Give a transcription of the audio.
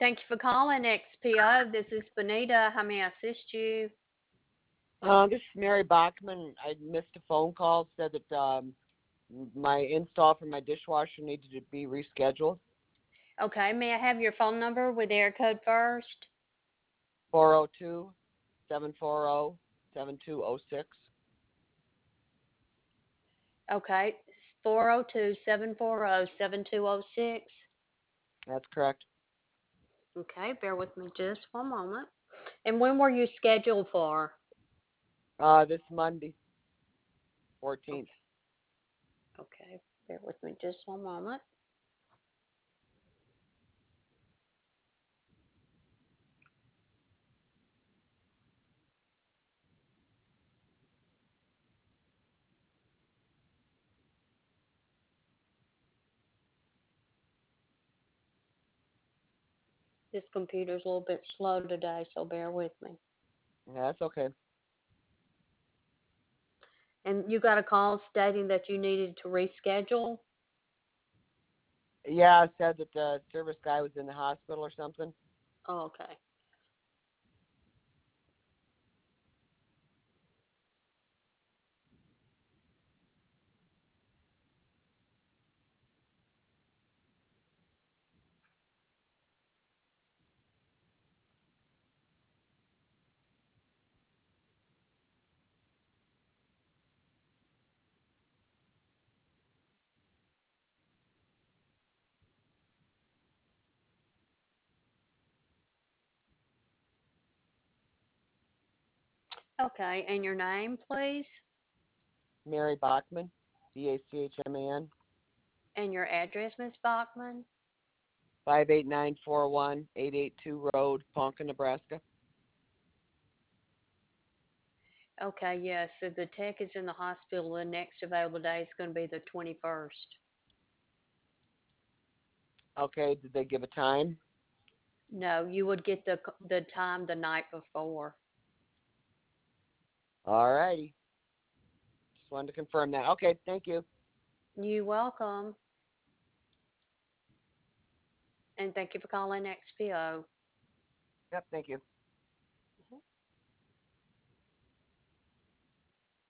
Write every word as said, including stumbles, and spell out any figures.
Thank you for calling X P O. This is Benita. How may I assist you? Uh, this is Mary Bachman. I missed a phone call. Said that um, my install for my dishwasher needed to be rescheduled. Okay, may I have your phone number with air code first? four oh two, seven four zero, seven two zero six. Okay, four zero two, seven four zero, seven two zero six. That's correct. Okay, bear with me just one moment. And when were you scheduled for? Uh, this Monday, fourteenth. Okay, okay, bear with me just one moment. This computer's a little bit slow today, so bear with me. Yeah, that's okay. And you got a call stating that you needed to reschedule? Yeah, I said that the service guy was in the hospital or something. Oh, okay. Okay, and your name, please? Mary Bachman, B A C H M A N, And your address, Miss Bachman? five eight nine four one, eight eight two Road, Ponca, Nebraska. Okay, yes. So the tech is in the hospital. The next available day is going to be the twenty-first. Okay, did they give a time? No, you would get the the time the night before. All righty. Just wanted to confirm that. Okay, thank you. You welcome, and thank you for calling X P O. Yep, thank you.